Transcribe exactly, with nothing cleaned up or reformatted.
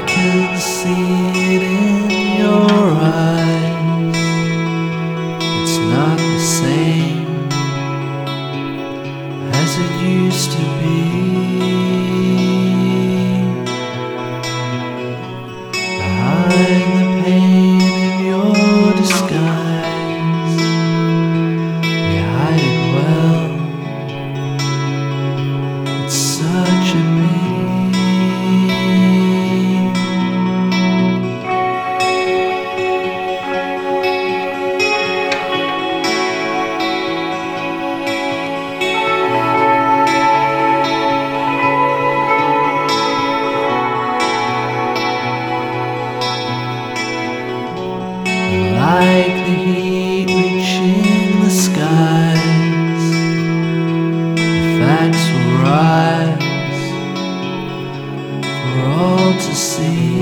can see it in your eyes. It's not the same as it used to be. Behind the pain in your disguise, you hide it well. It's such a pity. Like the heat reaching the skies, the facts will rise for all to see.